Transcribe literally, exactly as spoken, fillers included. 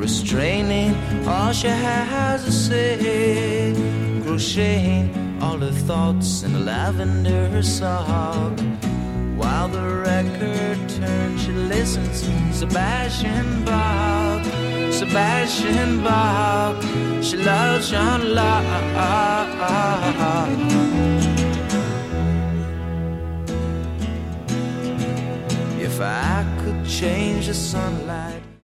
restraining all she has to say, crocheting all her thoughts in a lavender sock. While the record turns, she listens to Sebastian Bach, Sebastian Bach. She loves John Locke. If I could change the sunlight